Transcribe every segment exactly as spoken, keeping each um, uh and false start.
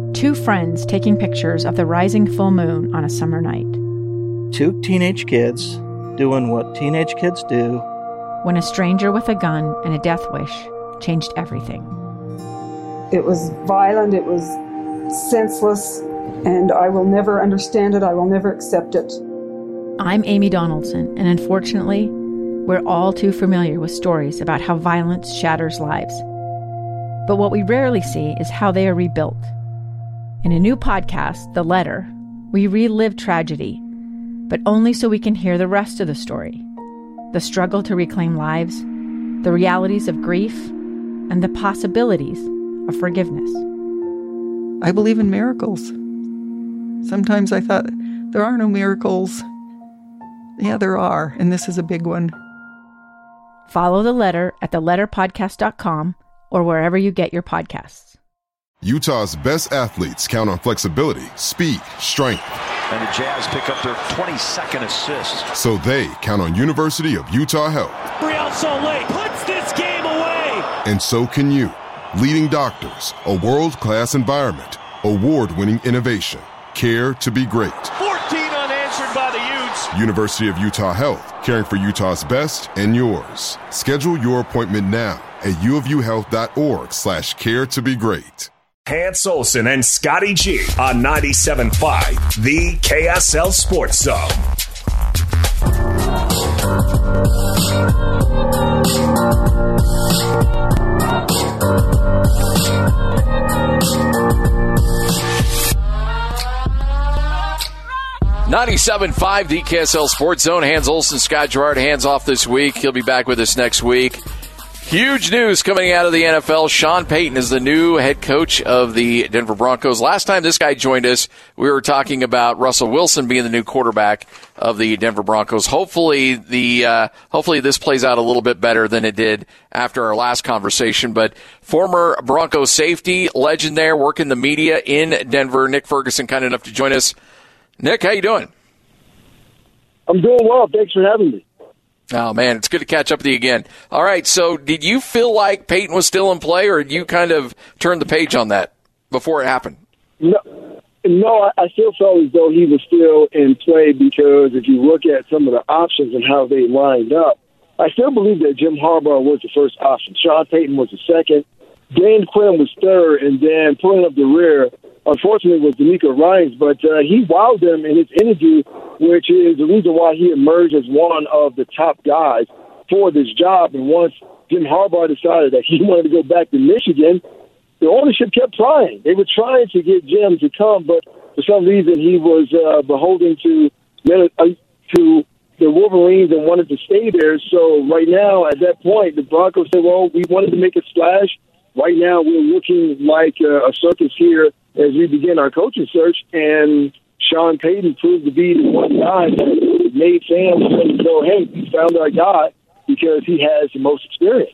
Two friends taking pictures of the rising full moon on a summer night. Two teenage kids doing what teenage kids do. When a stranger with a gun and a death wish changed everything. It was violent, it was senseless, and I will never understand it, I will never accept it. I'm Amy Donaldson, and unfortunately, we're all too familiar with stories about how violence shatters lives. But what we rarely see is how they are rebuilt. In a new podcast, The Letter, we relive tragedy, but only so we can hear the rest of the story. The struggle to reclaim lives, the realities of grief, and the possibilities of forgiveness. I believe in miracles. Sometimes I thought, there are no miracles. Yeah, there are, and this is a big one. Follow The Letter at the letter podcast dot com or wherever you get your podcasts. Utah's best athletes count on flexibility, speed, strength. And the Jazz pick up their twenty-second assist. So they count on University of Utah Health. Real Soleil puts this game away. And so can you. Leading doctors, a world-class environment, award-winning innovation, care to be great. fourteen unanswered by the Utes. University of Utah Health, caring for Utah's best and yours. Schedule your appointment now at uofuhealth.org slash care to be great. Hans Olsen and Scotty G on ninety-seven point five, the K S L Sports Zone. ninety-seven point five, the K S L Sports Zone. Hans Olsen, Scott Gerard, hands off this week. He'll be back with us next week. Huge news coming out of the N F L. Sean Payton is the new head coach of the Denver Broncos. Last time this guy joined us, we were talking about Russell Wilson being the new quarterback of the Denver Broncos. Hopefully, the uh, hopefully this plays out a little bit better than it did after our last conversation. But former Broncos safety, legend there, working the media in Denver, Nick Ferguson, kind enough to join us. Nick, how you doing? I'm doing well. Thanks for having me. Oh, man, it's good to catch up with you again. All right, so did you feel like Peyton was still in play, or did you kind of turn the page on that before it happened? No, no, I still felt as though he was still in play because if you look at some of the options and how they lined up, I still believe that Jim Harbaugh was the first option. Sean Payton was the second. Dan Quinn was third, and then pulling up the rear, unfortunately, was DeMeco Ryans, but uh, he wowed them in his interview, which is the reason why he emerged as one of the top guys for this job. And once Jim Harbaugh decided that he wanted to go back to Michigan, the ownership kept trying. They were trying to get Jim to come, but for some reason he was uh, beholden to uh, to the Wolverines and wanted to stay there. So right now, at that point, the Broncos said, well, we wanted to make a splash. Right now, we're looking like uh, a circus here as we begin our coaching search, and Sean Payton proved to be the one guy that made fans go, hey, we found our guy because he has the most experience.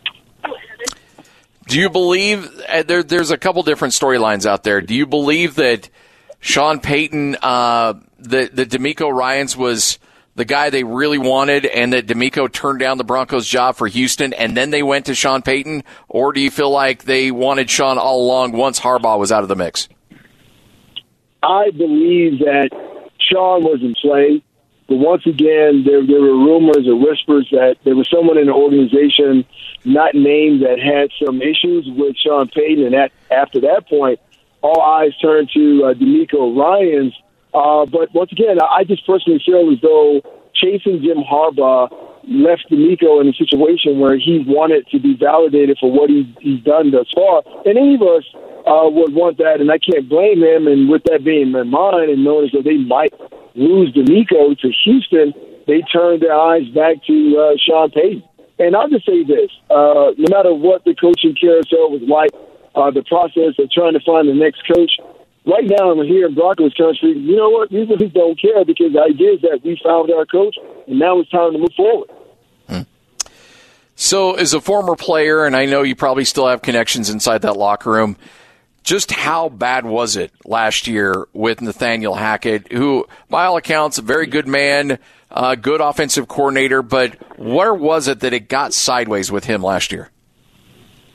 Do you believe, uh, there, there's a couple different storylines out there. Do you believe that Sean Payton, uh, that, that DeMeco Ryans was the guy they really wanted, and that DeMeco turned down the Broncos job for Houston, and then they went to Sean Payton? Or do you feel like they wanted Sean all along once Harbaugh was out of the mix? I believe that Sean was in play, but once again, there, there were rumors or whispers that there was someone in the organization not named that had some issues with Sean Payton, and that, after that point, all eyes turned to uh, DeMeco Ryans. Uh, but once again, I just personally feel as though chasing Jim Harbaugh left DeMeco in a situation where he wanted to be validated for what he, he's done thus far. And any of us uh, would want that, and I can't blame him. And with that being in mind and knowing that they might lose DeMeco to Houston, they turned their eyes back to uh, Sean Payton. And I'll just say this, uh, no matter what the coaching carousel was like, uh, the process of trying to find the next coach, right now, I'm here in Broncos country. You know what? We really don't care because the idea is that we found our coach, and now it's time to move forward. Hmm. So, as a former player, and I know you probably still have connections inside that locker room, just how bad was it last year with Nathaniel Hackett, who, by all accounts, a very good man, uh, good offensive coordinator, but where was it that it got sideways with him last year?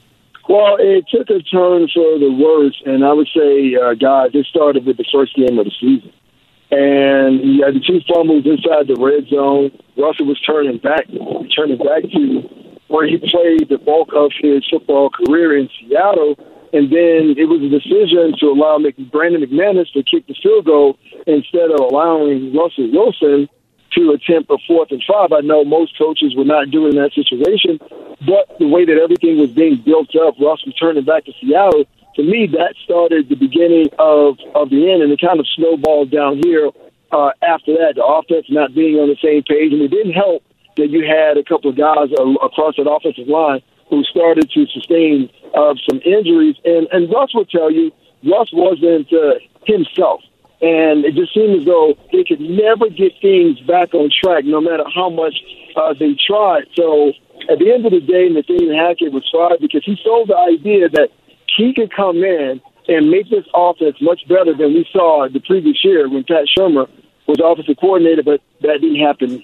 Well, it took a turn for the worse, and I would say, uh, guys, it started with the first game of the season. And he had the two fumbles inside the red zone. Russell was turning back, turning back to where he played the bulk of his football career in Seattle. And then it was a decision to allow Brandon McManus to kick the field goal instead of allowing Russell Wilson to attempt a fourth and five. I know most coaches were not doing that situation, but the way that everything was being built up, Russ returning back to Seattle, to me, that started the beginning of, of the end, and it kind of snowballed down here uh, after that, the offense not being on the same page. And it didn't help that you had a couple of guys uh, across that offensive line who started to sustain uh, some injuries. And, and Russ will tell you, Russ wasn't uh, himself. And it just seemed as though they could never get things back on track, no matter how much uh, they tried. So at the end of the day, Nathaniel Hackett was fired because he sold the idea that he could come in and make this offense much better than we saw the previous year when Pat Shurmur was offensive coordinator, but that didn't happen.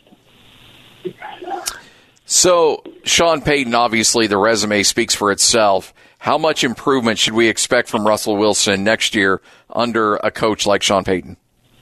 So, Sean Payton, obviously the resume speaks for itself. How much improvement should we expect from Russell Wilson next year under a coach like Sean Payton?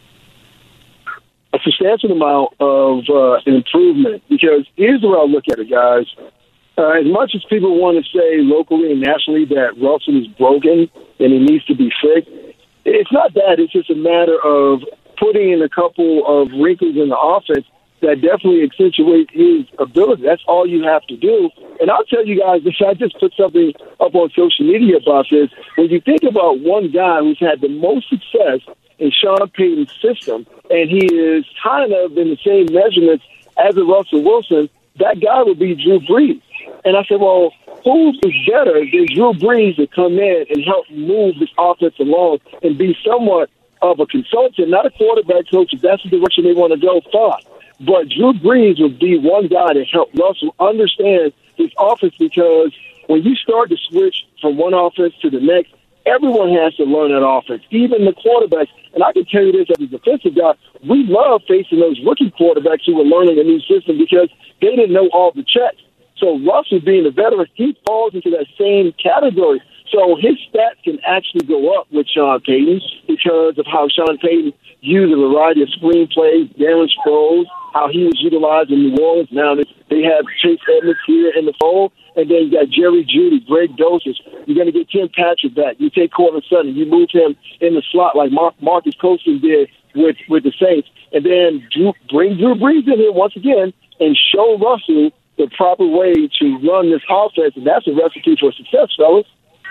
A substantial amount of uh, improvement, because here's the way I look at it, guys. Uh, as much as people want to say locally and nationally that Russell is broken and he needs to be fixed, it's not that. It's just a matter of putting in a couple of wrinkles in the offense that definitely accentuate his ability. That's all you have to do. And I'll tell you guys this, I just put something up on social media about this. When you think about one guy who's had the most success in Sean Payton's system, and he is kind of in the same measurements as a Russell Wilson, that guy would be Drew Brees. And I said, well, who is better than Drew Brees to come in and help move this offense along and be somewhat of a consultant, not a quarterback coach, if that's the direction they want to go, fine. But Drew Brees would be one guy to help Russell understand his offense, because when you start to switch from one offense to the next, everyone has to learn that offense, even the quarterbacks. And I can tell you this as a defensive guy, we love facing those rookie quarterbacks who were learning a new system because they didn't know all the checks. So Russell, being a veteran, he falls into that same category. So his stats can actually go up with Sean Payton because of how Sean Payton used a variety of screenplays, Darren Sproles, how he was utilized in New Orleans. Now they have Chase Edmonds here in the fold, and then you got Jerry Jeudy, Greg Dulcich. You're going to get Tim Patrick back. You take Courtland Sutton, you move him in the slot like Mar- Marcus Colston did with, with the Saints, and then Drew, bring Drew Brees in here once again and show Russell the proper way to run this offense, and that's a recipe for success, fellas.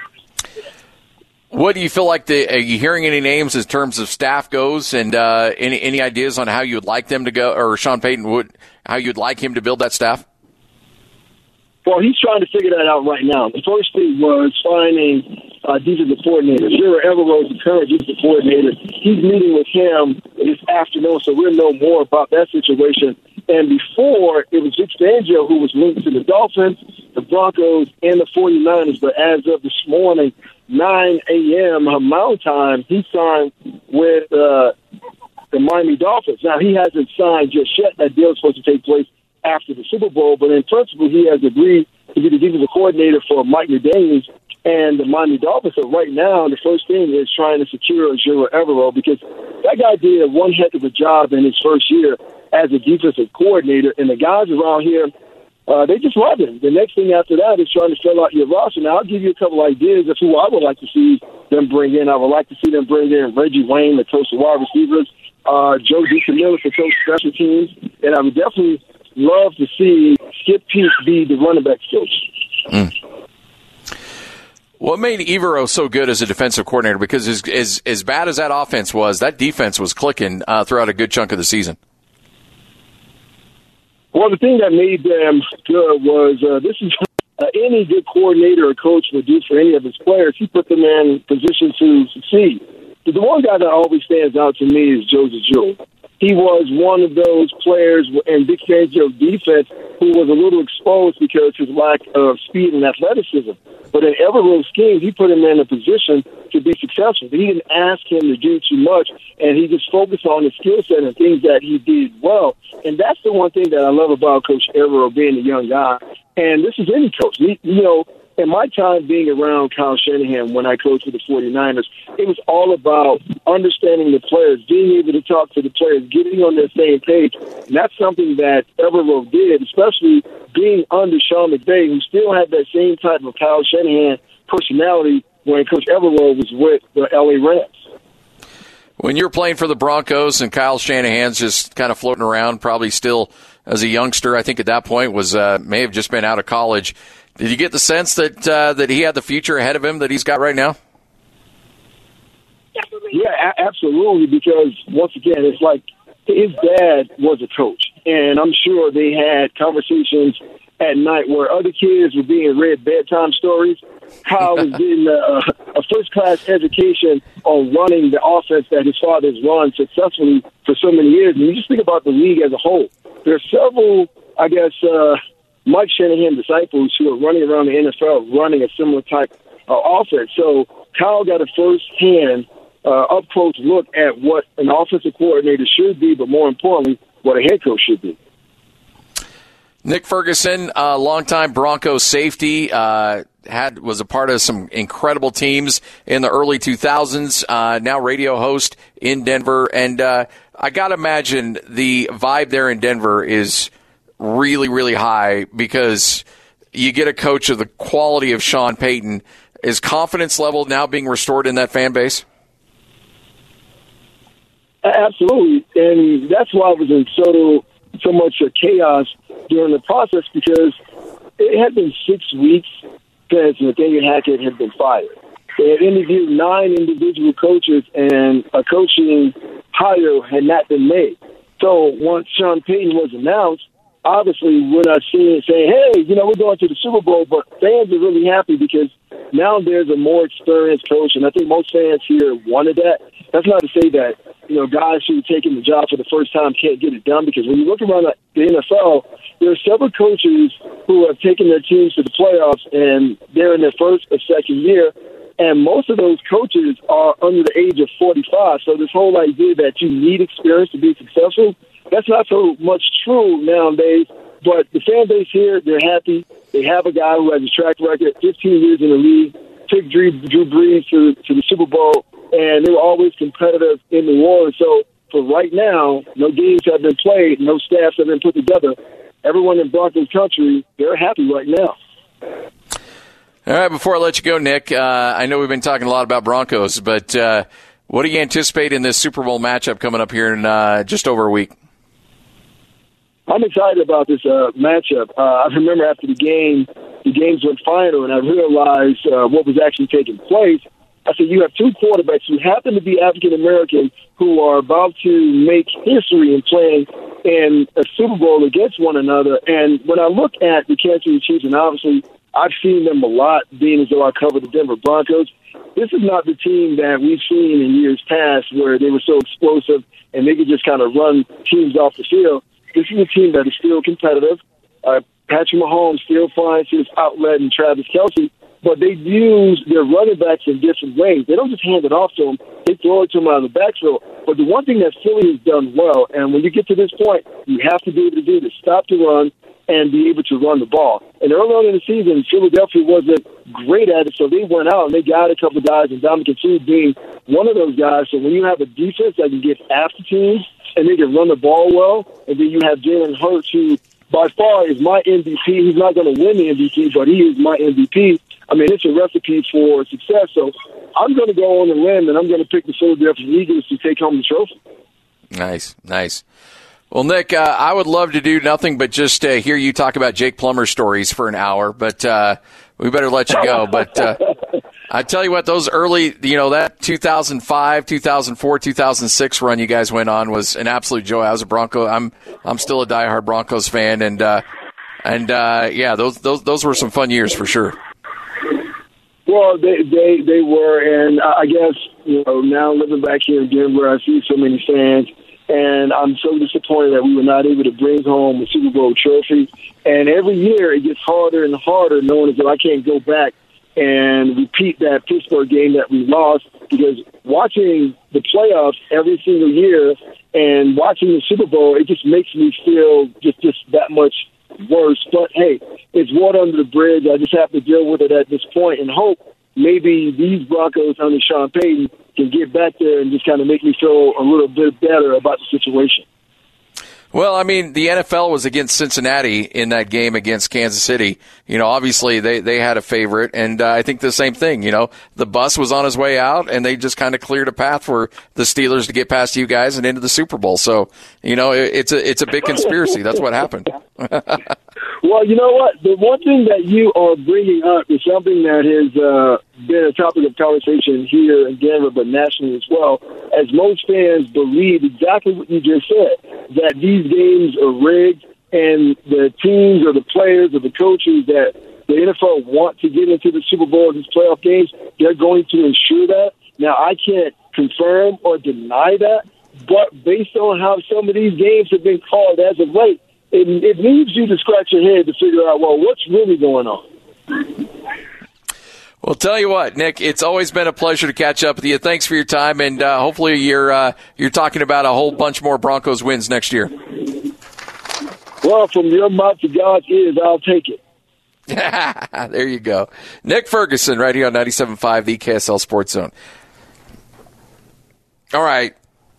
What do you feel like? The, are you hearing any names in terms of staff goes, and uh, any any ideas on how you would like them to go, or Sean Payton would, how you'd like him to build that staff? Well, he's trying to figure that out right now. The first thing was finding uh, defensive coordinator. Jiro Evero is the current defensive coordinator. He's meeting with him this afternoon, so we'll know more about that situation. And before, it was Vic Fangio who was linked to the Dolphins, the Broncos, and the forty-niners. But as of this morning, nine a.m. Mountain Time, he signed with uh, the Miami Dolphins. Now, he hasn't signed just yet. That deal is supposed to take place after the Super Bowl. But in principle, he has agreed to be the defensive coordinator for Mike McDaniels and the Miami Dolphins. So right now, the first thing is trying to secure Jiro Evero, because that guy did one heck of a job in his first year as a defensive coordinator. And the guys around here, Uh, they just love him. The next thing after that is trying to fill out your roster. Now, I'll give you a couple ideas of who I would like to see them bring in. I would like to see them bring in Reggie Wayne, the coach of wide receivers, uh, Joe DiCamillo, the coach of special teams, and I would definitely love to see Skip Peete be the running backs coach. Mm. What made Evero so good as a defensive coordinator? Because as, as, as bad as that offense was, that defense was clicking uh, throughout a good chunk of the season. Well, the thing that made them good was uh, this is uh, any good coordinator or coach would do for any of his players. He put them in position to succeed. But the one guy that always stands out to me is Joseph Jewell. he was one of those players in Vic Fangio's defense who was a little exposed because of his lack of speed and athleticism. But in Evero's scheme, he put him in a position to be successful. He didn't ask him to do too much, and he just focused on his skill set and things that he did well. And that's the one thing that I love about Coach Evero being a young guy. And this is any coach. He, you know, in my time being around Kyle Shanahan when I coached for the 49ers, it was all about understanding the players, being able to talk to the players, getting on their same page. And that's something that Evero did, especially being under Sean McVay, who still had that same type of Kyle Shanahan personality when Coach Evero was with the L A Rams. When you're playing for the Broncos and Kyle Shanahan's just kind of floating around, probably still as a youngster, I think at that point was uh, may have just been out of college. Did you get the sense that uh, that he had the future ahead of him that he's got right now? Yeah, a- absolutely. Because once again, it's like his dad was a coach, and I'm sure they had conversations at night where other kids were being read bedtime stories. Kyle was getting a, a first-class education on running the offense that his father's run successfully for so many years. And you just think about the league as a whole. There are several, I guess, uh, Mike Shanahan disciples who are running around the N F L running a similar type of offense. So Kyle got a first-hand, uh, up-close look at what an offensive coordinator should be, but more importantly, what a head coach should be. Nick Ferguson, uh, longtime Broncos safety, uh, had was a part of some incredible teams in the early two thousands, uh, now radio host in Denver. And uh, I got to imagine the vibe there in Denver is really, really high because you get a coach of the quality of Sean Payton. Is confidence level now being restored in that fan base? Absolutely. And that's why I was in so, so much chaos during the process, because it had been six weeks since Nathaniel Hackett had been fired. They had interviewed nine individual coaches, and a coaching hire had not been made. So once Sean Payton was announced, obviously we're not seeing saying, hey, you know, we're going to the Super Bowl, but fans are really happy because now there's a more experienced coach, and I think most fans here wanted that. That's not to say that, you know, guys who are taking the job for the first time can't get it done, because when you look around the N F L, there are several coaches who have taken their teams to the playoffs, and they're in their first or second year, and most of those coaches are under the age of forty-five. So this whole idea that you need experience to be successful, that's not so much true nowadays. But the fan base here, they're happy. They have a guy who has a track record, fifteen years in the league, took Drew, Drew Brees to, to the Super Bowl, and they were always competitive in New Orleans. So for right now, no games have been played, no staffs have been put together. Everyone in Broncos country, they're happy right now. All right, before I let you go, Nick, uh, I know we've been talking a lot about Broncos, but uh, what do you anticipate in this Super Bowl matchup coming up here in uh, just over a week? I'm excited about this uh, matchup. Uh, I remember after the game, the games went final, and I realized uh, what was actually taking place. I said, you have two quarterbacks who happen to be African-American who are about to make history in playing in a Super Bowl against one another. And when I look at the Kansas City Chiefs, and obviously I've seen them a lot, being as though I cover the Denver Broncos, this is not the team that we've seen in years past where they were so explosive and they could just kind of run teams off the field. This is a team that is still competitive. Uh, Patrick Mahomes still finds his outlet in Travis Kelce, but they use their running backs in different ways. They don't just hand it off to them. They throw it to them out of the backfield. But the one thing that Philly has done well, and when you get to this point, you have to be able to do this, stop the run and be able to run the ball. And early on in the season, Philadelphia wasn't great at it, so they went out and they got a couple of guys, and Dominican Sue being one of those guys. So when you have a defense that can get after teams and they can run the ball well, and then you have Jalen Hurts, who by far is my M V P. He's not going to win the M V P, but he is my M V P. I mean, it's a recipe for success. So I'm going to go on the limb, and I'm going to pick the Philadelphia Eagles to take home the trophy. Nice, nice. Well, Nick, uh, I would love to do nothing but just uh, hear you talk about Jake Plummer stories for an hour, but uh, we better let you go. But uh, I tell you what, those early, you know, that two thousand five, two thousand four, two thousand six run you guys went on was an absolute joy. I was a Bronco. I'm I'm still a diehard Broncos fan, and uh, and uh, yeah, those those those were some fun years for sure. Well, they, they they were, and I guess, you know, now living back here in Denver, I see so many fans and I'm so disappointed that we were not able to bring home a Super Bowl trophy. And every year it gets harder and harder, knowing as if I can't go back and repeat that Pittsburgh game that we lost, because watching the playoffs every single year and watching the Super Bowl, it just makes me feel just, just that much worse. But, hey, it's water under the bridge. I just have to deal with it at this point and hope maybe these Broncos under Sean Payton can get back there and just kind of make me feel a little bit better about the situation. Well, I mean, the N F L was against Cincinnati in that game against Kansas City. You know, obviously they, they had a favorite, and uh, I think the same thing. You know, the bus was on his way out, and they just kind of cleared a path for the Steelers to get past you guys and into the Super Bowl. So, you know, it, it's a it's a big conspiracy. That's what happened. Well, you know what? The one thing that you are bringing up is something that has uh, been a topic of conversation here in Denver, but nationally as well, as most fans believe exactly what you just said, that these games are rigged, and the teams or the players or the coaches that the N F L want to get into the Super Bowl, these playoff games, they're going to ensure that. Now, I can't confirm or deny that, but based on how some of these games have been called as of late, It, it leaves you to scratch your head to figure out, well, what's really going on? Well, tell you what, Nick, it's always been a pleasure to catch up with you. Thanks for your time, and uh, hopefully you're uh, you're talking about a whole bunch more Broncos wins next year. Well, from your mouth to God's ears, I'll take it. There you go. Nick Ferguson, right here on ninety-seven point five, the K S L Sports Zone. All right.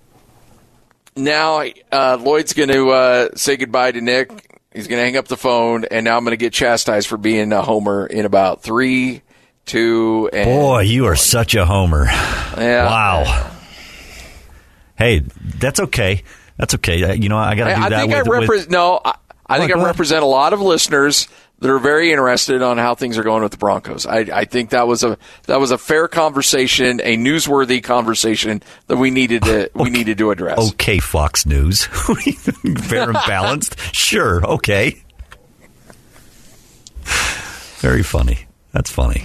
Now, uh, Lloyd's going to uh, say goodbye to Nick. He's going to hang up the phone, and now I'm going to get chastised for being a homer in about three, two, and... Boy, you are such a homer. Yeah. Wow. Hey, that's okay. That's okay. You know, I got to do I, I that think with... I repre- with... No, I, I think What, I represent a lot of listeners that are very interested on how things are going with the Broncos. I, I think that was a that was a fair conversation, a newsworthy conversation that we needed to okay. we needed to address. Okay, Fox News, fair and balanced. Sure, okay. Very funny. That's funny.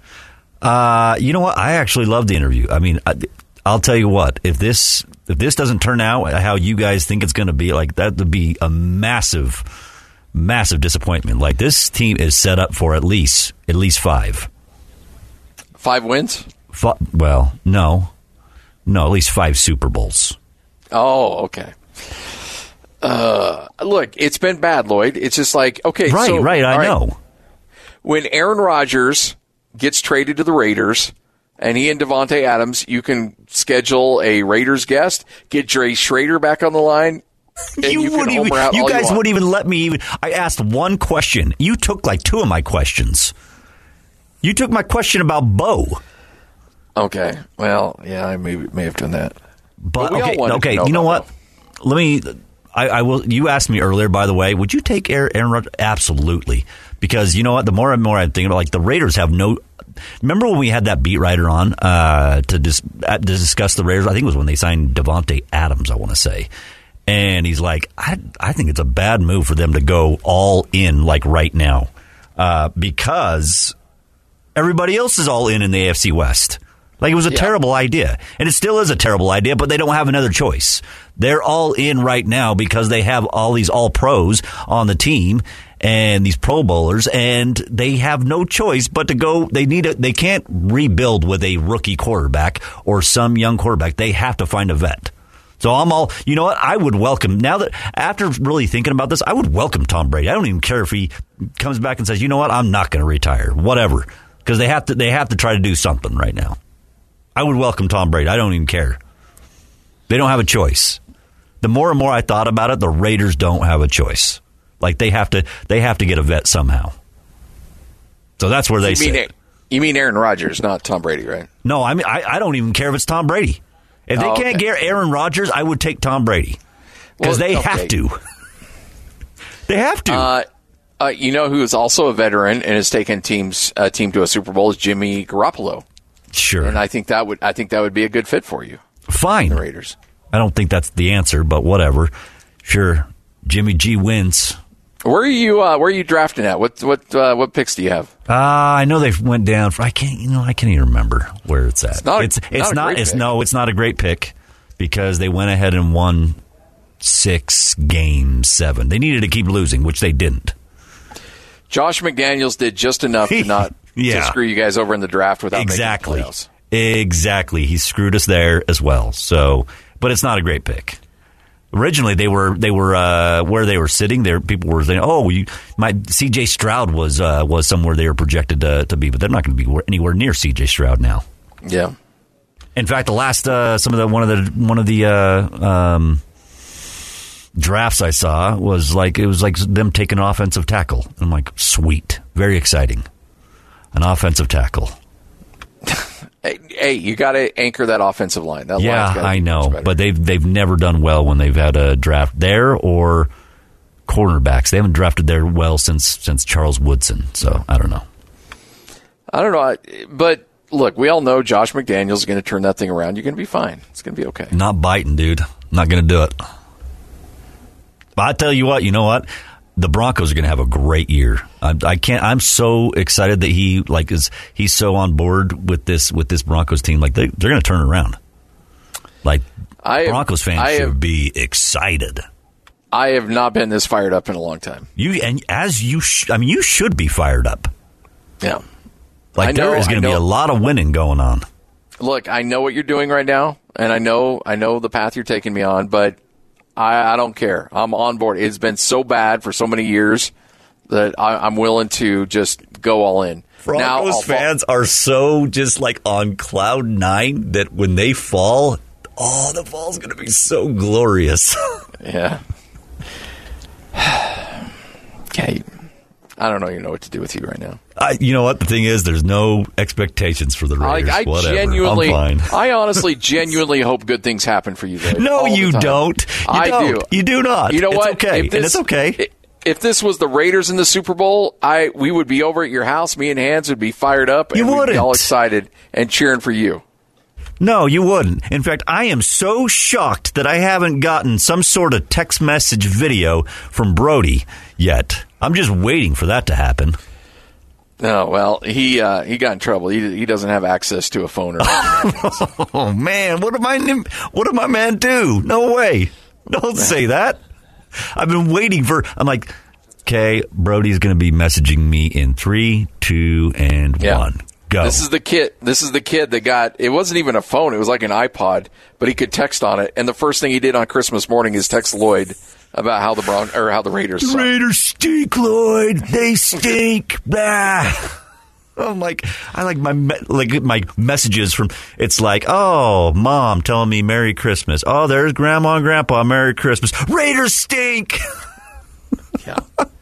Uh, you know what? I actually love the interview. I mean, I, I'll tell you what. If this if this doesn't turn out how you guys think it's going to be, like that would be a massive. Massive disappointment. Like, this team is set up for at least at least five. Five wins? F- well, no. No, at least five Super Bowls. Oh, okay. Uh, look, it's been bad, Lloyd. It's just like, okay. Right, so, right, I right. know. When Aaron Rodgers gets traded to the Raiders, and he and Devontae Adams, you can schedule a Raiders guest, get Dre Schrader back on the line. And you you, wouldn't even, you guys you wouldn't even let me even. I asked one question. You took like two of my questions. You took my question about Bo. Okay. Well, yeah, I may may have done that. But, but okay, okay. Know you know what? Bo. Let me. I, I will. You asked me earlier, by the way. Would you take Aaron Rodgers? Absolutely. Because you know what? The more and more I think about, like, the Raiders have no. Remember when we had that beat writer on uh, to, dis, uh, to discuss the Raiders? I think it was when they signed Devontae Adams. I want to say. And he's like, I, I think it's a bad move for them to go all in, like, right now. Uh, because everybody else is all in in the A F C West. Like, it was a yeah. terrible idea. And it still is a terrible idea, but they don't have another choice. They're all in right now because they have all these all-pros on the team and these Pro Bowlers, and they have no choice but to go. They need a, They can't rebuild with a rookie quarterback or some young quarterback. They have to find a vet. So I'm all, you know what, I would welcome, now that, after really thinking about this, I would welcome Tom Brady. I don't even care if he comes back and says, you know what, I'm not going to retire, whatever, because they have to they have to try to do something right now. I would welcome Tom Brady. I don't even care. They don't have a choice. The more and more I thought about it, the Raiders don't have a choice. Like, they have to they have to get a vet somehow. So that's where they you sit. Mean, you mean Aaron Rodgers, not Tom Brady, right? No, I mean, I, I don't even care if it's Tom Brady. If they oh, can't okay. get Aaron Rodgers, I would take Tom Brady. Because well, they okay. have to. They have to. Uh, uh, you know who is also a veteran and has taken teams a uh, team to a Super Bowl is Jimmy Garoppolo. Sure. And I think that would I think that would be a good fit for you. Fine. The Raiders. I don't think that's the answer, but whatever. Sure. Jimmy G wins. Where are you? Uh, where are you drafting at? What what uh, what picks do you have? Uh, I know they went down. For, I can't. You know, I can't even remember where it's at. It's not. It's, a, it's not. not A great it's pick. no. It's not a great pick because they went ahead and won six, game seven. They needed to keep losing, which they didn't. Josh McDaniels did just enough to not yeah. to screw you guys over in the draft without exactly. making the playoffs. Exactly. He screwed us there as well. So, but it's not a great pick. Originally, they were they were uh, where they were sitting. There, people were saying, "Oh, you, my C J Stroud was uh, was somewhere they were projected to, to be," but they're not going to be anywhere near C J Stroud now. Yeah. In fact, the last uh, some of the one of the one of the uh, um, drafts I saw was like it was like them taking an offensive tackle. I'm like, sweet, very exciting, an offensive tackle. Hey, hey, you got to anchor that offensive line. That yeah, I know, but they've they've never done well when they've had a draft there or cornerbacks. They haven't drafted there well since since Charles Woodson. So I don't know. I don't know, but look, we all know Josh McDaniels is going to turn that thing around. You're going to be fine. It's going to be okay. Not biting, dude. Not going to do it. But I tell you what, you know what? The Broncos are going to have a great year. I, I can't. I'm so excited that he like is he's so on board with this with this Broncos team. Like they, they're going to turn it around. Like I Broncos fans I should have, be excited. I have not been this fired up in a long time. You and as you, sh- I mean, you should be fired up. Yeah, like I know, there is going to be a lot of winning going on. Look, I know what you're doing right now, and I know I know the path you're taking me on, but. I, I don't care. I'm on board. It's been so bad for so many years that I, I'm willing to just go all in. Broncos now, fans fall. are so just like on cloud nine that when they fall, oh, the fall's going to be so glorious. Yeah. Okay. I don't even know what to do with you right now. I, you know what? The thing is, there's no expectations for the Raiders. Like, I Whatever. genuinely, I'm fine. I honestly, genuinely hope good things happen for you. Dave, no, you don't. You I don't. do. You do not. You know it's what? Okay, this, and it's okay. If this was the Raiders in the Super Bowl, I we would be over at your house. Me and Hans would be fired up, and you we'd wouldn't. be all excited and cheering for you. No, you wouldn't. In fact, I am so shocked that I haven't gotten some sort of text message video from Brody yet. I'm just waiting for that to happen. No, well, he uh, he got in trouble. He he doesn't have access to a phone or anything. Oh man, what did my what did my man do? No way! Don't say that. I've been waiting for. I'm like, okay, Brody's going to be messaging me in three, two, and yeah. one. Go. This is the kid. This is the kid that got. It wasn't even a phone. It was like an iPod, but he could text on it. And the first thing he did on Christmas morning is text Lloyd about how the Brown or how the Raiders. The suck. Raiders stink, Lloyd. They stink. Bah. I'm like, I like my like my messages from. It's like, oh, mom telling me Merry Christmas. Oh, there's Grandma and Grandpa. Merry Christmas. Raiders stink. Yeah.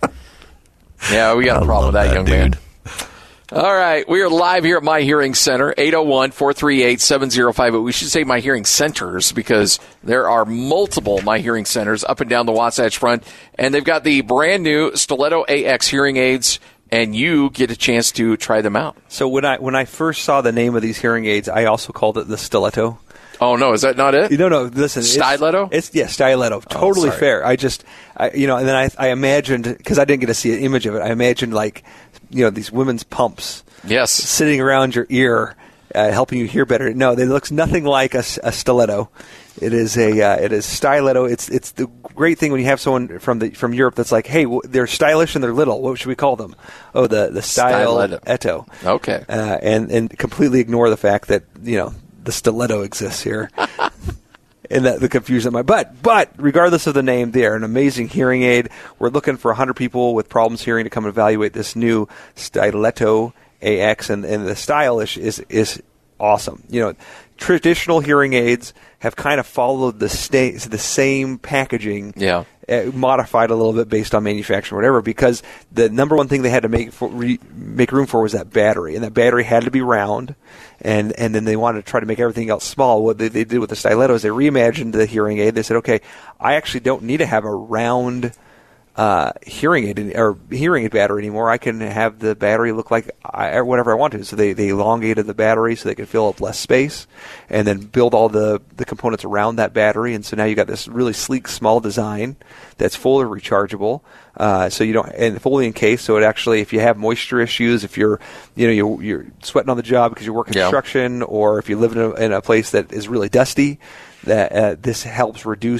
Yeah, we got a I problem with that, that young dude. man. All right, we are live here at My Hearing Center, eight oh one, four three eight, seven oh five eight. We should say My Hearing Centers because there are multiple My Hearing Centers up and down the Wasatch Front, and they've got the brand new Stiletto A X hearing aids, and you get a chance to try them out. So when I when I first saw the name of these hearing aids, I also called it the Stiletto. Oh, no, is that not it? No, no, listen. Stiletto? It's, it's, yeah, Stiletto. Totally oh, fair. I just, I, you know, and then I, I imagined, because I didn't get to see an image of it, I imagined, like, you know, these women's pumps. Yes. Sitting around your ear, uh, helping you hear better. No, it looks nothing like a, a stiletto. It is a, uh, it is stiletto. It's it's the great thing when you have someone from the from Europe that's like, hey, w- they're stylish and they're little. What should we call them? Oh, the the Stiletto. Okay. Uh, and and completely ignore the fact that you know the stiletto exists here. And that the confusion my but but regardless of the name, they are an amazing hearing aid. We're looking for one hundred people with problems hearing to come and evaluate this new Stiletto A X, and, and the style is, is is awesome. You know, traditional hearing aids have kind of followed the sta- the same packaging, yeah, uh, modified a little bit based on manufacturing or whatever. Because the number one thing they had to make for, re- make room for was that battery, and that battery had to be round. And and then they wanted to try to make everything else small. What they, they did with the Stiletto is they reimagined the hearing aid. They said, okay, I actually don't need to have a round uh, hearing aid or hearing aid battery anymore. I can have the battery look like I, or whatever I want to. So they, they elongated the battery so they could fill up less space, and then build all the, the components around that battery. And so now you got this really sleek, small design that's fully rechargeable. Uh, so you don't, and fully encased. So it actually, if you have moisture issues, if you're, you know, you're, you're sweating on the job because you work construction, yeah. or if you live in a, in a place that is really dusty, that uh, this helps reduce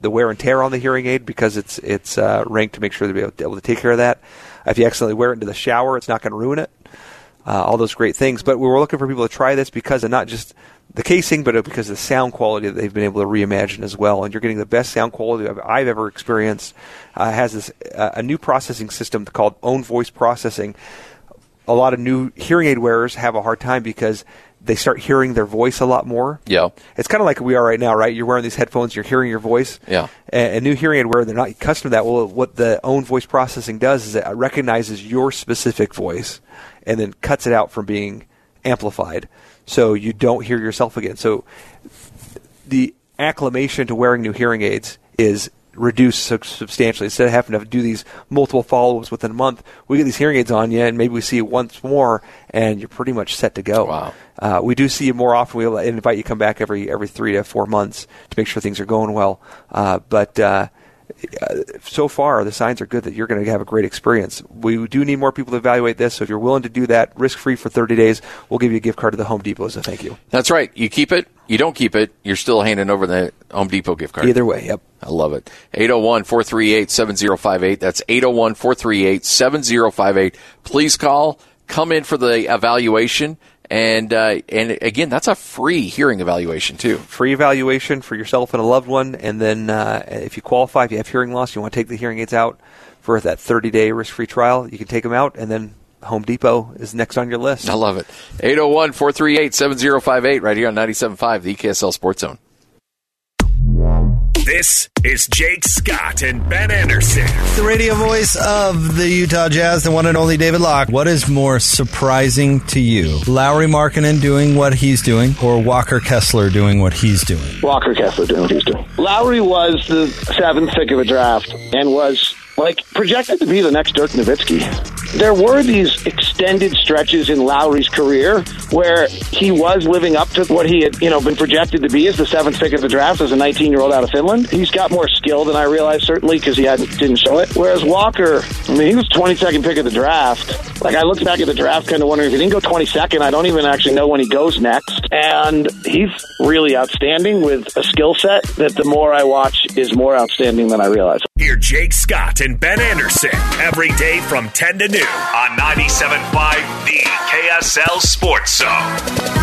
the wear and tear on the hearing aid because it's it's uh, ranked to make sure they'll be able to take care of that. If you accidentally wear it into the shower, it's not going to ruin it. Uh, all those great things. But we were looking for people to try this because of not just the casing, but because of the sound quality that they've been able to reimagine as well. And you're getting the best sound quality I've, I've ever experienced. Uh, it has this uh, a new processing system called Own Voice Processing. A lot of new hearing aid wearers have a hard time because they start hearing their voice a lot more. Yeah. It's kind of like we are right now, right? You're wearing these headphones, you're hearing your voice. Yeah. A, a new hearing aid wearer, they're not accustomed to that. Well, what the Own Voice Processing does is it recognizes your specific voice and then cuts it out from being amplified so you don't hear yourself again. So the acclimation to wearing new hearing aids is reduced substantially. Instead of having to do these multiple follow-ups within a month, we get these hearing aids on you, and maybe we see you once more, and you're pretty much set to go. Wow. Uh, we do see you more often. We'll invite you to come back every every three to four months to make sure things are going well. Uh, but uh, so far, the signs are good that you're going to have a great experience. We do need more people to evaluate this, so if you're willing to do that, risk-free for thirty days, we'll give you a gift card to the Home Depot as a thank you. That's right. You keep it, you don't keep it, you're still handing over the Home Depot gift card. Either way, yep. I love it. eight oh one, four three eight, seven oh five eight. That's eight oh one, four three eight, seven oh five eight. Please call. Come in for the evaluation. And, uh, and again, that's a free hearing evaluation, too. Free evaluation for yourself and a loved one. And then uh, if you qualify, if you have hearing loss, you want to take the hearing aids out for that thirty-day risk-free trial, you can take them out. And then Home Depot is next on your list. I love it. eight oh one, four three eight, seven oh five eight right here on ninety-seven point five, the K S L Sports Zone. This is Jake Scott and Ben Anderson. The radio voice of the Utah Jazz, the one and only David Locke. What is more surprising to you? Lauri Markkanen doing what he's doing, or Walker Kessler doing what he's doing? Walker Kessler doing what he's doing. Lauri was the seventh pick of the draft and was like projected to be the next Dirk Nowitzki. There were these extended stretches in Lauri's career where he was living up to what he had, you know, been projected to be as the seventh pick of the draft as a nineteen-year-old out of Finland. He's got more skill than I realized, certainly, because he hadn't, didn't show it. Whereas Walker, I mean, he was twenty-second pick of the draft. Like, I looked back at the draft kind of wondering if he didn't go twenty-second, I don't even actually know when he goes next. And he's really outstanding with a skill set that the more I watch is more outstanding than I realize. Hear Jake Scott and Ben Anderson every day from ten to noon on ninety-seven point five, the K S L Sports Zone.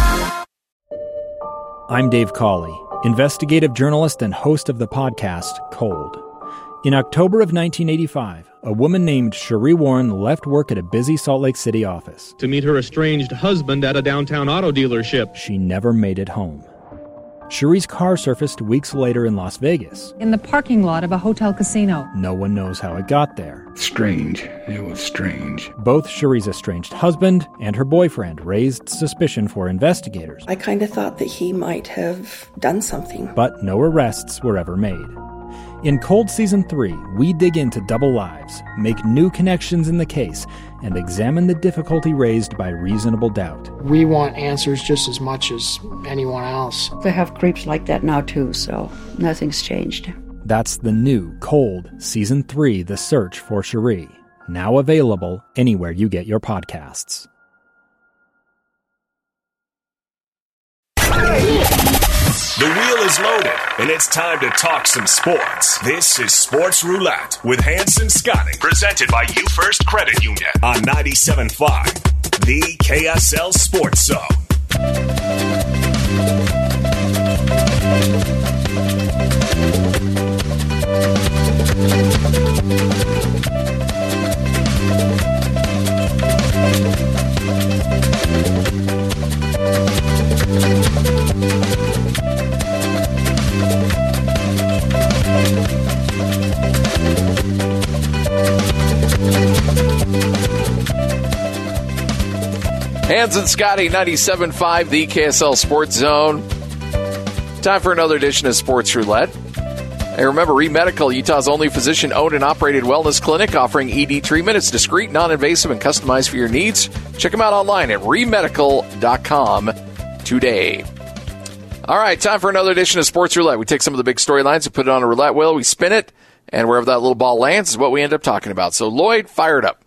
I'm Dave Cawley, investigative journalist and host of the podcast Cold. In October of nineteen eighty-five, a woman named Cherie Warren left work at a busy Salt Lake City office to meet her estranged husband at a downtown auto dealership. She never made it home. Cherie's car surfaced weeks later in Las Vegas. In the parking lot of a hotel casino. No one knows how it got there. Strange. It was strange. Both Cherie's estranged husband and her boyfriend raised suspicion for investigators. I kind of thought that he might have done something. But no arrests were ever made. In Cold Season three, we dig into double lives, make new connections in the case, and examine the difficulty raised by reasonable doubt. We want answers just as much as anyone else. They have creeps like that now too, so nothing's changed. That's the new Cold Season three, The Search for Cherie, now available anywhere you get your podcasts. The wheel is loaded, and it's time to talk some sports. This is Sports Roulette with Hanson Scotting, presented by You First Credit Union on ninety-seven point five, the K S L Sports Zone. Hans and Scotty, ninety-seven point five, the K S L Sports Zone. Time for another edition of Sports Roulette. And remember, ReMedical, Utah's only physician-owned and operated wellness clinic, offering E D treatment. It's discreet, non-invasive, and customized for your needs. Check them out online at remedical dot com today. All right, time for another edition of Sports Roulette. We take some of the big storylines and put it on a roulette wheel. We spin it, and wherever that little ball lands is what we end up talking about. So, Lloyd, fire it up.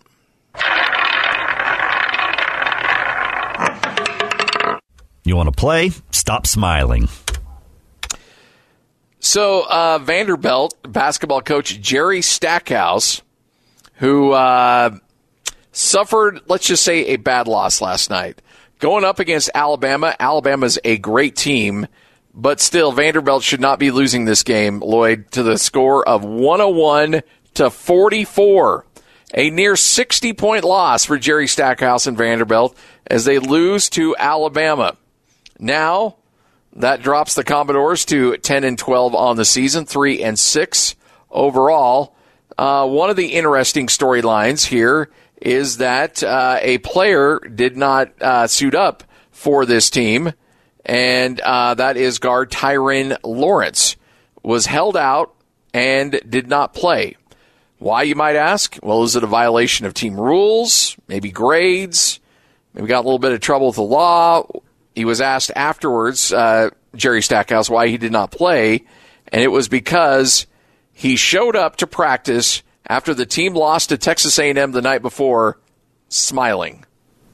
You want to play? Stop smiling. So uh, Vanderbilt basketball coach Jerry Stackhouse, who uh, suffered, let's just say, a bad loss last night. Going up against Alabama, Alabama's a great team, but still Vanderbilt should not be losing this game, Lloyd, to the score of one oh one to forty-four. A near sixty-point loss for Jerry Stackhouse and Vanderbilt as they lose to Alabama. Now, that drops the Commodores to ten and twelve on the season, three and six overall. Uh, one of the interesting storylines here is that uh, a player did not uh, suit up for this team, and uh, that is guard Tyrin Lawrence. Was held out and did not play. Why, you might ask? Well, is it a violation of team rules? Maybe grades? Maybe got a little bit of trouble with the law? He was asked afterwards, uh, Jerry Stackhouse, why he did not play, and it was because he showed up to practice after the team lost to Texas A and M the night before, smiling.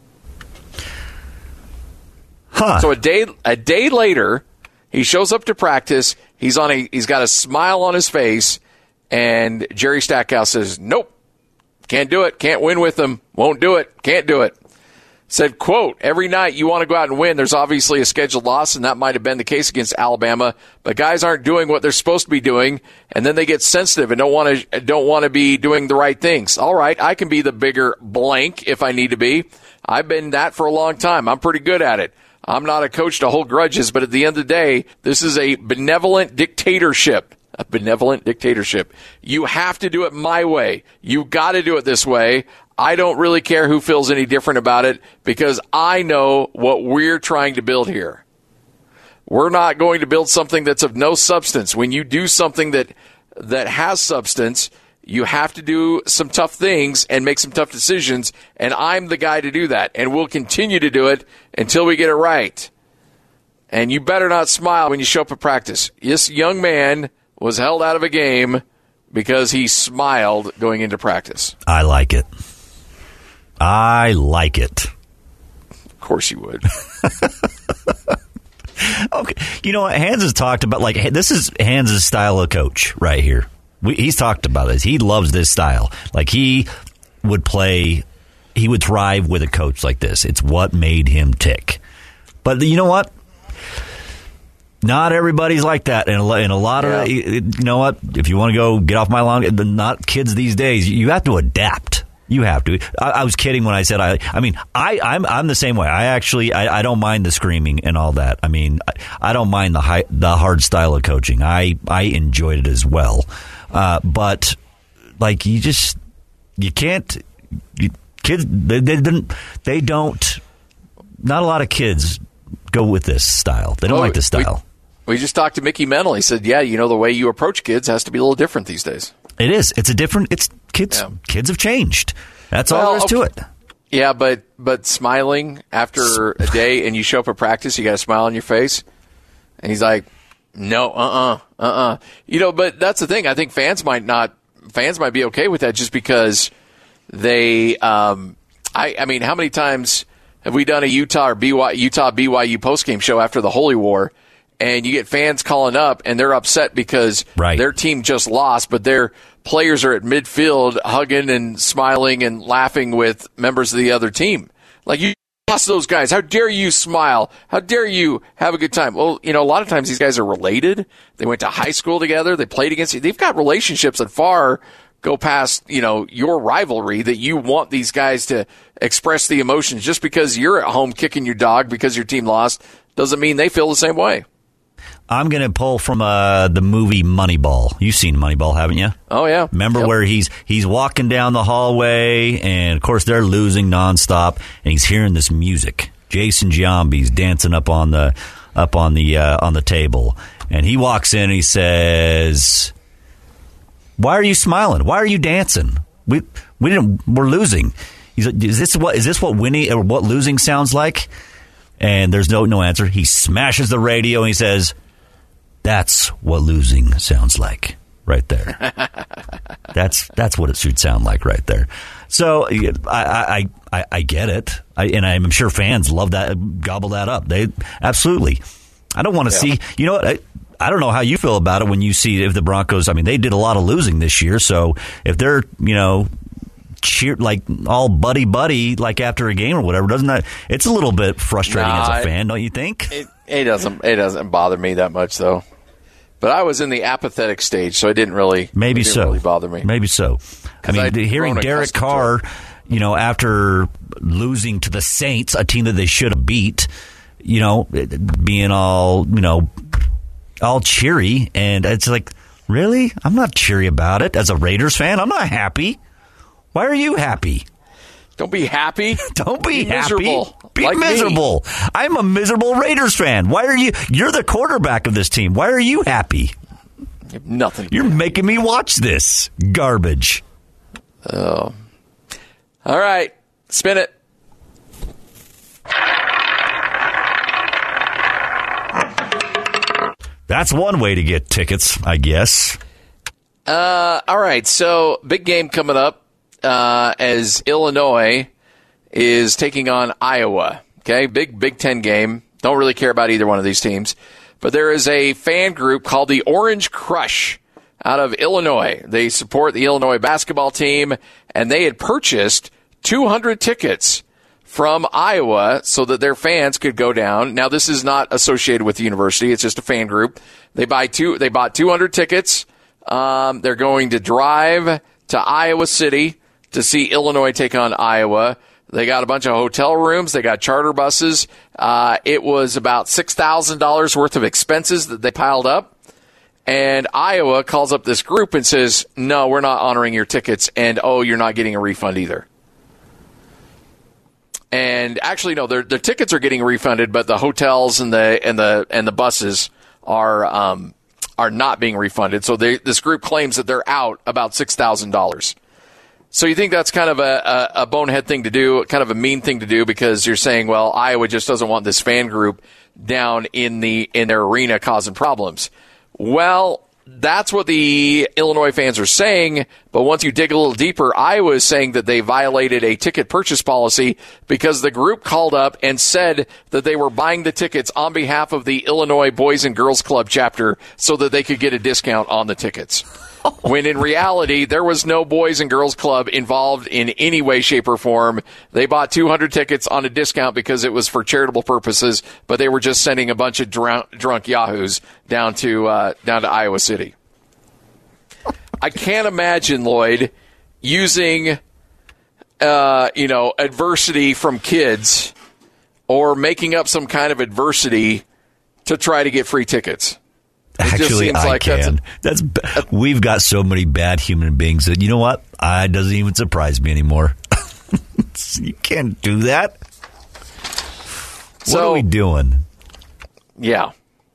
Huh. So a day a day later, he shows up to practice. He's on a he's got a smile on his face, and Jerry Stackhouse says, "Nope, can't do it. Can't win with them. Won't do it. Can't do it." Said, quote, "Every night you want to go out and win. There's obviously a scheduled loss, and that might have been the case against Alabama. But guys aren't doing what they're supposed to be doing, and then they get sensitive and don't want to don't want to be doing the right things. All right, I can be the bigger blank if I need to be. I've been that for a long time. I'm pretty good at it. I'm not a coach to hold grudges, but at the end of the day, this is a benevolent dictatorship." A benevolent dictatorship. You have to do it my way. You got to do it this way. I don't really care who feels any different about it because I know what we're trying to build here. We're not going to build something that's of no substance. When you do something that that has substance, you have to do some tough things and make some tough decisions, and I'm the guy to do that, and we'll continue to do it until we get it right. And you better not smile when you show up at practice. This young man was held out of a game because he smiled going into practice. I like it. I like it. Of course you would. Okay. You know what? Hans has talked about, like, this is Hans' style of coach right here. We, he's talked about this. He loves this style. Like, he would play, he would thrive with a coach like this. It's what made him tick. But you know what? Not everybody's like that, and a, and a lot of, yeah. you know what, if you want to go get off my lawn, not kids these days, you have to adapt. You have to. I, I was kidding when I said, I I mean, I, I'm I'm the same way. I actually, I, I don't mind the screaming and all that. I mean, I, I don't mind the high, the hard style of coaching. I, I enjoyed it as well. Uh, but, like, you just, you can't, you, kids, they, they, didn't, they don't, not a lot of kids go with this style. They don't well, like this style. We, we just talked to Mickey Mental. He said, yeah, you know, the way you approach kids has to be a little different these days. It is. It's a different, it's kids, yeah. kids have changed. That's well, all there is okay. to it. Yeah, but, but smiling after a day and you show up at practice, you got a smile on your face. And he's like, no, uh-uh, uh-uh. You know, but that's the thing. I think fans might not, fans might be okay with that just because they, um, I, I mean, how many times have we done a Utah or B Y U, Utah B Y U postgame show after the Holy War, and you get fans calling up and they're upset because right. their team just lost, but their players are at midfield hugging and smiling and laughing with members of the other team. Like, you lost those guys. How dare you smile? How dare you have a good time? Well, you know, a lot of times these guys are related. They went to high school together. They played against you. They've got relationships that far go past, you know, your rivalry, that you want these guys to express the emotions. Just because you're at home kicking your dog because your team lost doesn't mean they feel the same way. I'm going to pull from uh, the movie Moneyball. You've seen Moneyball, haven't you? Oh, yeah. Remember yep. where he's he's walking down the hallway, and, of course, they're losing nonstop, and he's hearing this music. Jason Giambi's dancing up on the up on the uh, on the table, and he walks in and he says, "Why are you smiling? Why are you dancing? We we didn't. We're losing." He's like, "Is this what is this what winning or what losing sounds like?" And there's no no answer. He smashes the radio and he says, "That's what losing sounds like right there." that's that's what it should sound like right there. So I I I, I get it, I, and I'm sure fans love that, gobble that up. They absolutely. I don't want to yeah. see. You know what? I, I don't know how you feel about it when you see if the Broncos, I mean, they did a lot of losing this year, so if they're, you know, cheer like all buddy buddy like after a game or whatever, doesn't that, it's a little bit frustrating nah, as a fan, don't you think? It, it doesn't it doesn't bother me that much, though. But I was in the apathetic stage, so it didn't really, Maybe it didn't so. really bother me. Maybe so. I mean, I'd hearing grown Derek accustomed Carr, you know, after losing to the Saints, a team that they should have beat, you know, being all, you know, all cheery, and it's like, really? I'm not cheery about it. As a Raiders fan, I'm not happy. Why are you happy? Don't be happy. Don't be, be happy. miserable. Be like miserable. Me. I'm a miserable Raiders fan. Why are you? You're the quarterback of this team. Why are you happy? You have nothing. You're making me watch this garbage. Oh. All right. Spin it. That's one way to get tickets, I guess. Uh, all right. So, big game coming up uh, as Illinois is taking on Iowa. Okay, big Big Ten game. Don't really care about either one of these teams. But there is a fan group called the Orange Crush out of Illinois. They support the Illinois basketball team, and they had purchased two hundred tickets from Iowa so that their fans could go down. Now, this is not associated with the university. It's just a fan group. They buy two. They bought two hundred tickets. Um, they're going to drive to Iowa City to see Illinois take on Iowa. They got a bunch of hotel rooms. They got charter buses. Uh, it was about six thousand dollars worth of expenses that they piled up. And Iowa calls up this group and says, no, we're not honoring your tickets. And, oh, you're not getting a refund either. And actually, no, their their tickets are getting refunded, but the hotels and the and the and the buses are um, are not being refunded. So they, this group claims that they're out about six thousand dollars. So you think that's kind of a, a, a bonehead thing to do, kind of a mean thing to do, because you're saying, well, Iowa just doesn't want this fan group down in the in their arena causing problems. Well, that's what the Illinois fans are saying, but once you dig a little deeper, Iowa is saying that they violated a ticket purchase policy because the group called up and said that they were buying the tickets on behalf of the Illinois Boys and Girls Club chapter so that they could get a discount on the tickets. When in reality, there was no Boys and Girls Club involved in any way, shape, or form. They bought two hundred tickets on a discount because it was for charitable purposes, but they were just sending a bunch of drunk, drunk yahoos down to uh, down to Iowa City. I can't imagine, Lloyd, using uh, you know adversity from kids or making up some kind of adversity to try to get free tickets. It Actually, just seems I like can. That's, that's we've got so many bad human beings that, you know what? Uh, it doesn't even surprise me anymore. You can't do that. So, what are we doing? Yeah.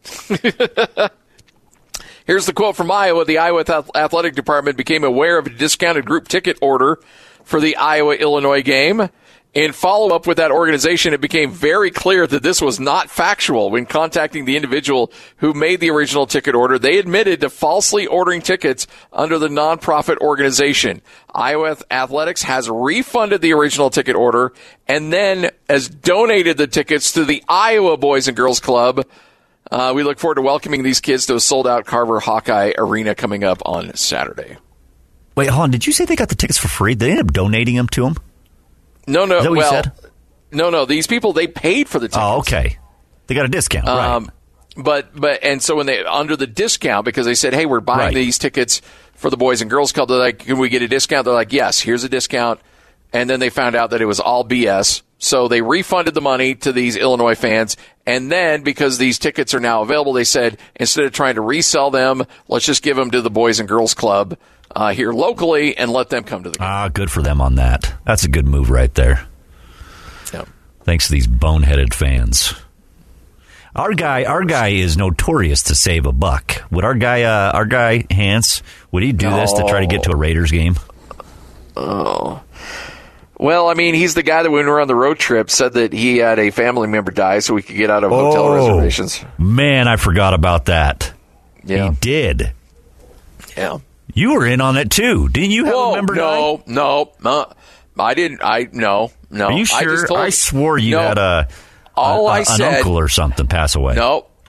Here's the quote from Iowa. The Iowa Athletic Department became aware of a discounted group ticket order for the Iowa-Illinois game. In follow-up with that organization, it became very clear that this was not factual. When contacting the individual who made the original ticket order, they admitted to falsely ordering tickets under the nonprofit organization. Iowa Athletics has refunded the original ticket order and then has donated the tickets to the Iowa Boys and Girls Club. Uh, we look forward to welcoming these kids to a sold-out Carver Hawkeye Arena coming up on Saturday. Wait, hold on. Did you say they got the tickets for free? They ended up donating them to them? No, no. Is that what well, you said? no, no. These people, they paid for the tickets. Oh, okay. They got a discount, um, right? But but and so when they under the discount, because they said, hey, we're buying Right. these tickets for the Boys and Girls Club. They're like, can we get a discount? They're like, yes, here's a discount. And then they found out that it was all B S. So they refunded the money to these Illinois fans. And then because these tickets are now available, they said, instead of trying to resell them, let's just give them to the Boys and Girls Club uh, here locally and let them come to the game. Ah, good for them on that. That's a good move right there. Yep. Thanks to these boneheaded fans. Our guy, our guy is notorious to save a buck. Would our guy, uh, our guy Hans, would he do this to try to get to a Raiders game? Oh. Well, I mean, he's the guy that when we were on the road trip said that he had a family member die so we could get out of hotel Oh, reservations. Man, I forgot about that. Yeah. He did. Yeah. You were in on it too, didn't you? Have Whoa, a member no, die? no, no. I didn't. I no, no. Are you sure? I, just told, I swore you no, had a, all a, a I an said, uncle or something pass away. No,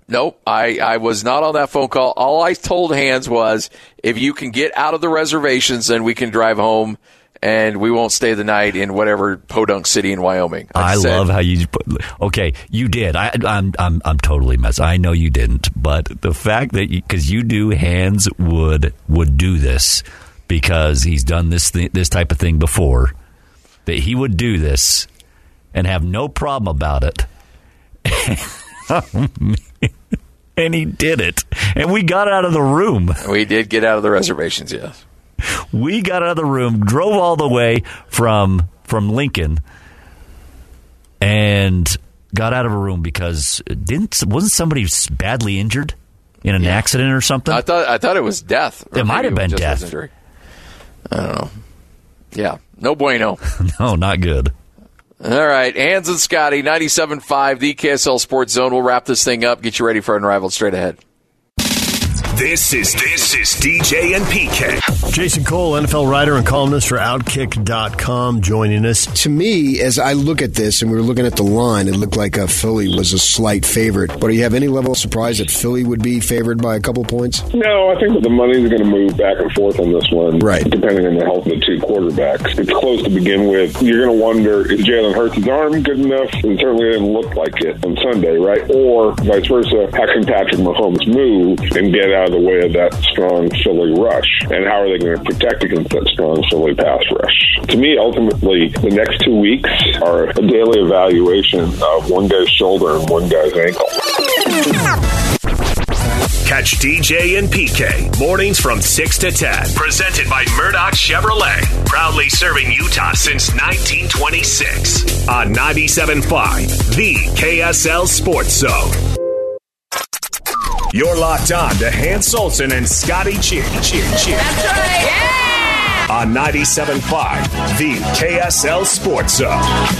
nope. I, I was not on that phone call. All I told Hans was, if you can get out of the reservations, then we can drive home, and we won't stay the night in whatever Podunk City in Wyoming. I, I said, love how you put. Okay, you did. I, I'm I'm I'm totally messed. I know you didn't, but the fact that because you, you do, Hans would would do this because he's done this th- this type of thing before. That he would do this and have no problem about it. And he did it. And we got out of the room. We did get out of the reservations, yes. We got out of the room, drove all the way from from Lincoln, and got out of a room because didn't wasn't somebody badly injured in an yeah. accident or something? I thought I thought it was death. It might have been it death. Injury. I don't know. Yeah, no bueno. No, not good. All right, Hans and Scotty, ninety-seven point five, the K S L Sports Zone. We'll wrap this thing up. Get you ready for Unrivaled straight ahead. This is this is D J and P K. Jason Cole, N F L writer and columnist for Outkick dot com, joining us. To me, as I look at this, and we were looking at the line, it looked like uh, Philly was a slight favorite. But do you have any level of surprise that Philly would be favored by a couple points? No, I think that the money's going to move back and forth on this one, right? Depending on the health of the two quarterbacks. It's close to begin with. You're going to wonder, is Jalen Hurts' arm good enough? And certainly it didn't look like it on Sunday, right? Or vice versa, how can Patrick Mahomes move and get out of the way of that strong Philly rush? And how are they going to protect against that strong Philly pass rush? To me, ultimately, the next two weeks are a daily evaluation of one guy's shoulder and one guy's ankle. Catch D J and P K mornings from six to ten. Presented by Murdoch Chevrolet. Proudly serving Utah since nineteen twenty-six. On ninety-seven point five, the K S L Sports Zone. You're locked on to Hans Olsen and Scotty Cheer. Cheer, cheer. That's right. Yeah! On ninety-seven point five, the K S L Sports Zone.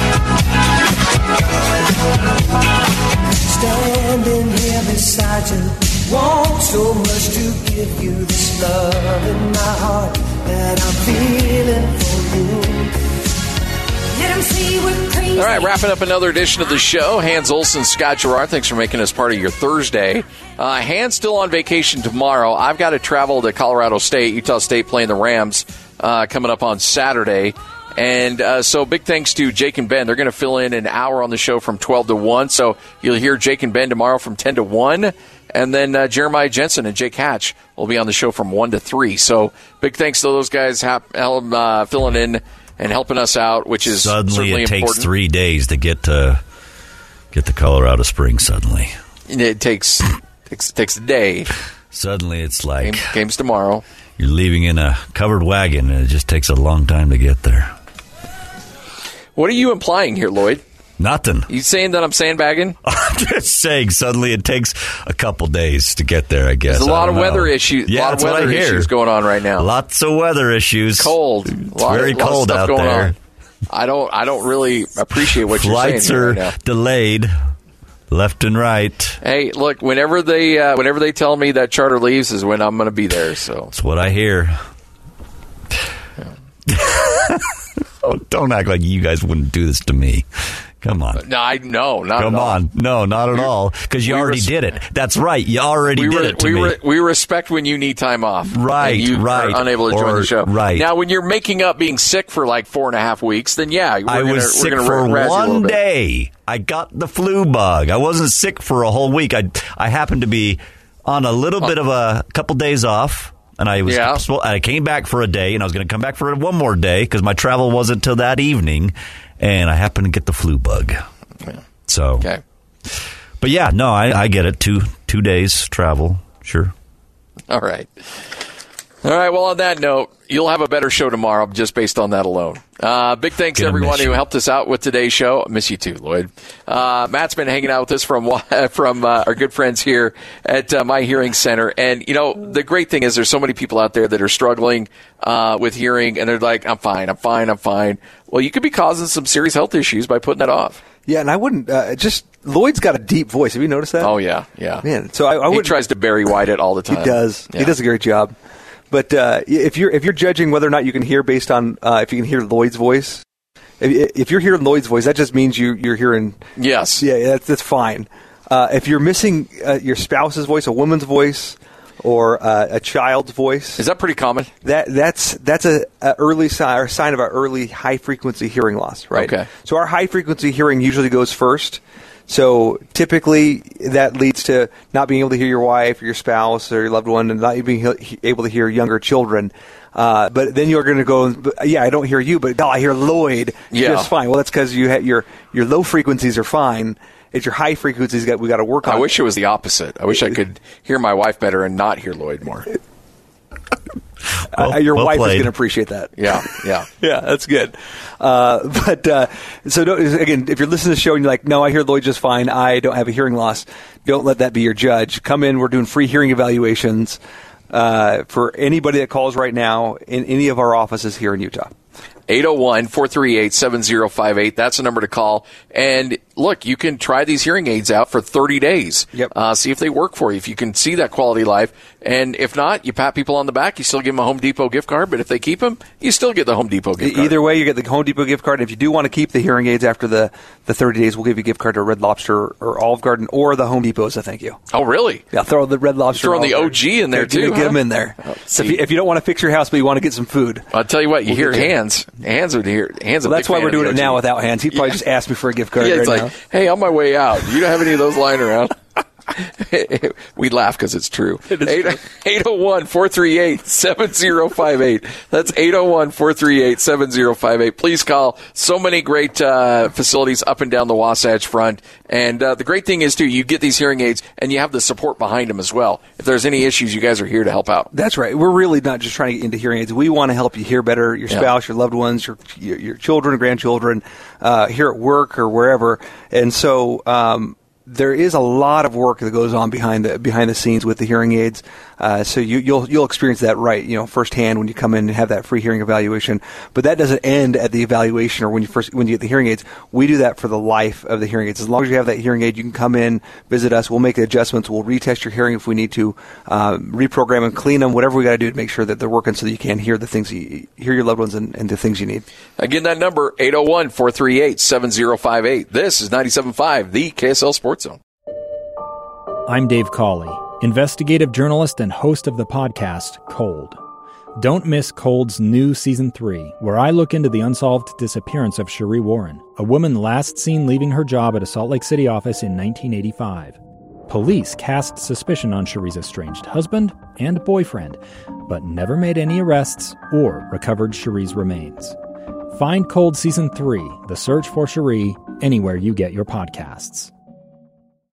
Standing here beside you, want so much to give you this love in my heart that I'm feeling for you. Let 'em see we're crazy. All right, wrapping up another edition of the show. Hans Olsen, Scott Gerard, thanks for making us part of your Thursday. Uh, Hans still on vacation tomorrow. I've got to travel to Colorado State, Utah State playing the Rams uh, coming up on Saturday. And uh, so big thanks to Jake and Ben. They're going to fill in an hour on the show from twelve to one. So you'll hear Jake and Ben tomorrow from ten to one. And then uh, Jeremiah Jensen and Jake Hatch will be on the show from one to three. So big thanks to those guys ha- uh, filling in and helping us out, which is suddenly certainly it important. takes three days to get to get to Colorado Springs. Suddenly, it takes takes takes a day. Suddenly, it's like Game, games tomorrow. You're leaving in a covered wagon, and it just takes a long time to get there. What are you implying here, Lloyd? Nothing. You saying that I'm sandbagging? I'm just saying. Suddenly, it takes a couple days to get there. I guess there's a lot of know. weather issues. Yeah, a lot of weather issues going on right now. Lots of weather issues. Cold. It's lot, very cold out there. On. I don't. I don't really appreciate what Flights you're saying. Flights are right delayed, left and right. Hey, look. Whenever they, uh, whenever they tell me that charter leaves, is when I'm going to be there. So that's what I hear. Oh, don't act like you guys wouldn't do this to me. Come on. No, I no, not Come at all. on. No, not at we, all. Because you already res- did it. That's right. You already we did re- it to we me. Re- we respect when you need time off. Right, and you right. are unable to or, join the show. Right. Now, when you're making up being sick for like four and a half weeks, then yeah, we're I gonna, was sick we're gonna for razz one you a little day. I got the flu bug. I wasn't sick for a whole week. I I happened to be on a little oh. bit of a couple days off. And I was yeah. I came back for a day, and I was going to come back for one more day because my travel wasn't till that evening, and I happened to get the flu bug. Yeah. So, okay. But yeah, no, I, I get it. Two two days travel, sure. All right. All right, well, on that note, you'll have a better show tomorrow just based on that alone. Uh, big thanks to everyone who helped us out with today's show. I miss you too, Lloyd. Uh, Matt's been hanging out with us from from uh, our good friends here at uh, My Hearing Center. And, you know, the great thing is there's so many people out there that are struggling uh, with hearing, and they're like, I'm fine, I'm fine, I'm fine. Well, you could be causing some serious health issues by putting that off. Yeah, and I wouldn't uh, just Lloyd's got a deep voice. Have you noticed that? Oh, yeah, yeah. Man, so I, I He would tries to Barry White it all the time. He does. Yeah. He does a great job. But uh, if you're if you're judging whether or not you can hear based on uh, if you can hear Lloyd's voice, if, if you're hearing Lloyd's voice, that just means you you're hearing. Yes. Yeah, that's that's fine. Uh, if you're missing uh, your spouse's voice, a woman's voice, or uh, a child's voice, is that pretty common? That that's that's a, a early sign or sign of our early high frequency hearing loss, right? Okay. So our high frequency hearing usually goes first. So typically that leads to not being able to hear your wife or your spouse or your loved one, and not being able to hear younger children. Uh, but then you're going to go, yeah, I don't hear you, but oh, I hear Lloyd yeah. just fine. Well, that's because you ha- your your low frequencies are fine. It's your high frequencies that we got to work on. I wish it was the opposite. I wish I could hear my wife better and not hear Lloyd more. Well, uh, your well wife played. is going to appreciate that. Yeah, yeah. yeah, that's good. Uh, but uh, so don't, again, if you're listening to the show and you're like, no, I hear Lloyd just fine, I don't have a hearing loss, don't let that be your judge. Come in. We're doing free hearing evaluations uh, for anybody that calls right now in any of our offices here in Utah. eight oh one, four three eight, seven oh five eight. That's the number to call. And look, you can try these hearing aids out for thirty days. Yep. Uh, see if they work for you, if you can see that quality of life. And if not, you pat people on the back. You still give them a Home Depot gift card. But if they keep them, you still get the Home Depot gift card. Either way, you get the Home Depot gift card. And if you do want to keep the hearing aids after the, the thirty days, we'll give you a gift card to Red Lobster or Olive Garden or the Home Depot as a thank you. Oh, really? Yeah, throw the Red Lobster. Throwing the O G in there, yeah, too. Get, huh? get them in there. Oh, so if you, if you don't want to fix your house, but you want to get some food. I'll tell you what, you we'll hear hands. Hands would hear. Hands well, that's why we're doing it now without hands. He'd probably yeah. just ask me for a gift card yeah, right it's like, now. Hey, on my way out. You don't have any of those lying around? We laugh because it's true. eight oh one, four three eight, seven oh five eight. That's eight oh one, four three eight, seven oh five eight. Please call. So many great uh, facilities up and down the Wasatch Front. And uh, the great thing is, too, you get these hearing aids and you have the support behind them as well. If there's any issues, you guys are here to help out. That's right. We're really not just trying to get into hearing aids. We want to help you hear better, your spouse, yeah. your loved ones, your your, your children, grandchildren, uh, here at work or wherever. And so um, there is a lot of work that goes on behind the behind the scenes with the hearing aids. Uh, so you, you'll you'll experience that right, you know, firsthand when you come in and have that free hearing evaluation. But that doesn't end at the evaluation or when you first when you get the hearing aids. We do that for the life of the hearing aids. As long as you have that hearing aid, you can come in, visit us. We'll make the adjustments. We'll retest your hearing if we need to, uh, reprogram them, clean them, whatever we got to do to make sure that they're working so that you can hear the things you hear your loved ones and, and the things you need. Again, that number eight oh one, four three eight, seven oh five eight. This is ninety-seven point five, the K S L Sports Zone. I'm Dave Cawley, investigative journalist and host of the podcast Cold. Don't miss Cold's new Season three, where I look into the unsolved disappearance of Sheree Warren, a woman last seen leaving her job at a Salt Lake City office in nineteen eighty-five. Police cast suspicion on Sheree's estranged husband and boyfriend, but never made any arrests or recovered Sheree's remains. Find Cold Season three, The Search for Sheree, anywhere you get your podcasts.